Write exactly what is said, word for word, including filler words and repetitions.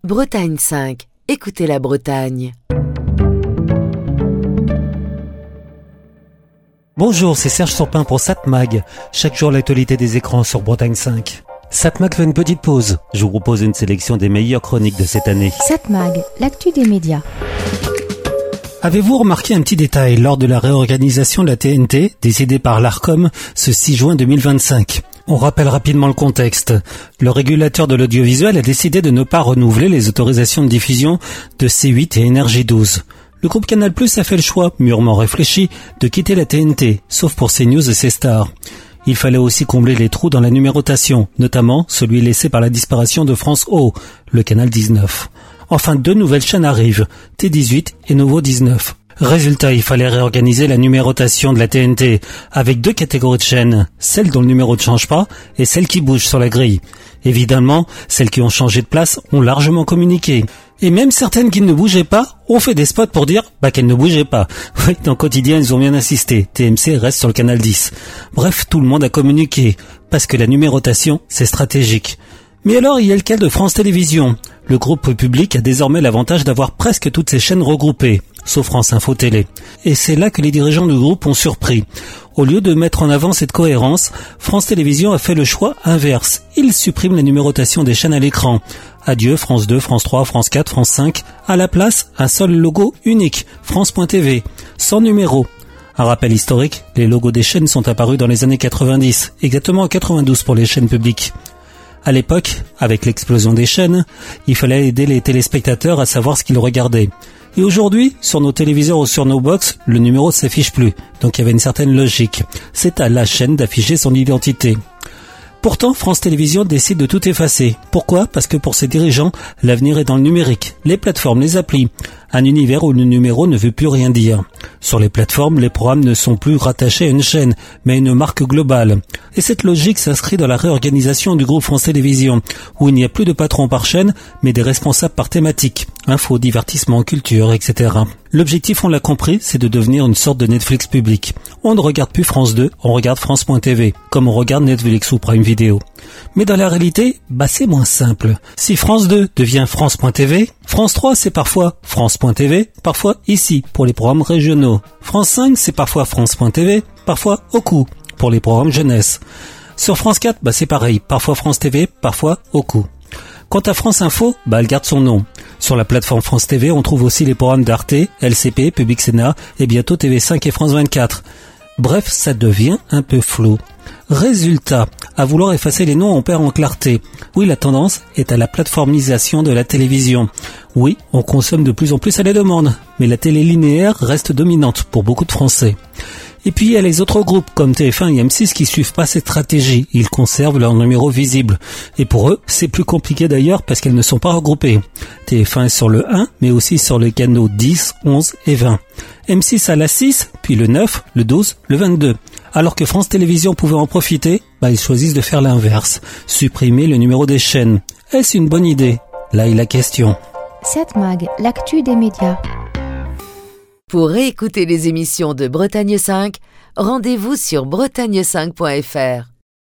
Bretagne cinq. Écoutez la Bretagne. Bonjour, c'est Serge Surpin pour Satmag. Chaque jour, l'actualité des écrans sur Bretagne cinq. Satmag fait une petite pause. Je vous propose une sélection des meilleures chroniques de cette année. Satmag, l'actu des médias. Avez-vous remarqué un petit détail lors de la réorganisation de la T N T, décidée par l'Arcom ce six juin deux mille vingt-cinq? On rappelle rapidement le contexte. Le régulateur de l'audiovisuel a décidé de ne pas renouveler les autorisations de diffusion de C huit et Énergie douze. Le groupe Canal+ a fait le choix, mûrement réfléchi, de quitter la T N T, sauf pour CNews et C-Star. Il fallait aussi combler les trous dans la numérotation, notamment celui laissé par la disparition de France O, le canal dix-neuf. Enfin, deux nouvelles chaînes arrivent, T dix-huit et Novo dix-neuf. Résultat, il fallait réorganiser la numérotation de la T N T avec deux catégories de chaînes, celles dont le numéro ne change pas et celles qui bougent sur la grille. Évidemment, celles qui ont changé de place ont largement communiqué. Et même certaines qui ne bougeaient pas ont fait des spots pour dire bah, qu'elles ne bougeaient pas. Oui, dans le quotidien, ils ont bien insisté. T M C reste sur le canal dix. Bref, tout le monde a communiqué, parce que la numérotation, c'est stratégique. Mais alors, il y a le cas de France Télévisions. Le groupe public a désormais l'avantage d'avoir presque toutes ses chaînes regroupées, sauf France Info Télé. Et c'est là que les dirigeants du groupe ont surpris. Au lieu de mettre en avant cette cohérence, France Télévisions a fait le choix inverse. Il supprime la numérotation des chaînes à l'écran. Adieu France deux, France trois, France quatre, France cinq. À la place, un seul logo unique, France point T V, sans numéro. Un rappel historique, les logos des chaînes sont apparus dans les années quatre-vingt-dix, exactement en quatre-vingt-douze pour les chaînes publiques. À l'époque, avec l'explosion des chaînes, il fallait aider les téléspectateurs à savoir ce qu'ils regardaient. Et aujourd'hui, sur nos téléviseurs ou sur nos box, le numéro ne s'affiche plus. Donc il y avait une certaine logique. C'est à la chaîne d'afficher son identité. Pourtant, France Télévisions décide de tout effacer. Pourquoi ? Parce que pour ses dirigeants, l'avenir est dans le numérique, les plateformes, les applis. Un univers où le numéro ne veut plus rien dire. Sur les plateformes, les programmes ne sont plus rattachés à une chaîne, mais à une marque globale. Et cette logique s'inscrit dans la réorganisation du groupe France Télévisions, où il n'y a plus de patron par chaîne, mais des responsables par thématique. Info, divertissement, culture, et cetera. L'objectif, on l'a compris, c'est de devenir une sorte de Netflix public. On ne regarde plus France deux, on regarde France point T V, comme on regarde Netflix ou Prime Video. Mais dans la réalité, bah c'est moins simple. Si France deux devient France point T V, France trois c'est parfois France point T V, parfois ici pour les programmes régionaux. France cinq c'est parfois France point T V, parfois Oku pour les programmes jeunesse. Sur France quatre, bah c'est pareil, parfois France T V, parfois Oku. Quant à France Info, bah elle garde son nom. Sur la plateforme France T V, on trouve aussi les programmes d'Arte, L C P, Public Sénat et bientôt T V cinq et France vingt-quatre. Bref, ça devient un peu flou. Résultat, à vouloir effacer les noms, on perd en clarté. Oui, la tendance est à la plateformisation de la télévision. Oui, on consomme de plus en plus à la demande, mais la télé linéaire reste dominante pour beaucoup de Français. Et puis il y a les autres groupes comme T F un et M six qui suivent pas cette stratégie. Ils conservent leur numéro visible. Et pour eux, c'est plus compliqué d'ailleurs parce qu'elles ne sont pas regroupées. T F un est sur le un, mais aussi sur les canaux dix, onze et vingt. M six a la six, puis le neuf, le douze, le vingt-deux. Alors que France Télévisions pouvait en profiter, bah ils choisissent de faire l'inverse. Supprimer le numéro des chaînes. Est-ce une bonne idée ? Là est la question. Satmag, l'actu des médias. Pour réécouter les émissions de Bretagne cinq, rendez-vous sur bretagne cinq point f r.